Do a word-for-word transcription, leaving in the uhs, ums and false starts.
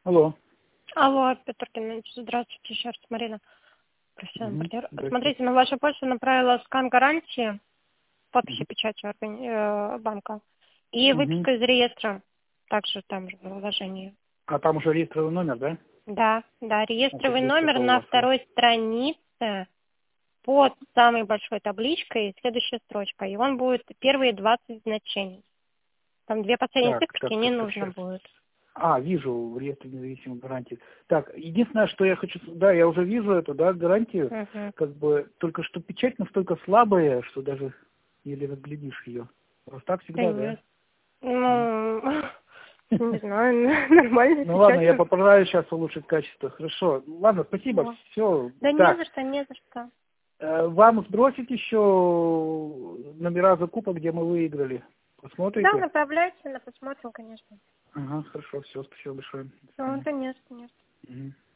Алло. Алло, Петр Геннадьевич, здравствуйте, еще раз, Марина, профессиональный Угу. партнер. Смотрите, на вашу почту направила скан гарантии, подписи, печатью органи- э, банка и Угу. выписка из реестра, также там же в приложении. А там уже реестровый номер, да? Да, да, реестровый Это здесь номер это у на вас, да? второй странице под самой большой табличкой, следующая строчка, и он будет первые двадцать значений. Там две последние Так, циферки так, не так, так, нужно сейчас. будет. А, вижу, в реестре независимых гарантий. Так, единственное, что я хочу... Да, я уже вижу эту, да, гарантию. Угу. Как бы, только что печать настолько слабая, что даже еле разглядишь ее. Просто так Да всегда, нет. да? Ну, не знаю, нормально Ну ладно, я печатью. попытаюсь сейчас улучшить качество. Хорошо. Ладно, спасибо. Вот. Все. Да не Так, за что, не за что. э, вам сбросить еще номера закупок, где мы выиграли? Да, Посмотрите? направляйте, на посмотрим, конечно. Ага, хорошо, все, спасибо большое. До Ну, свидания. да нет, нет. Мгм.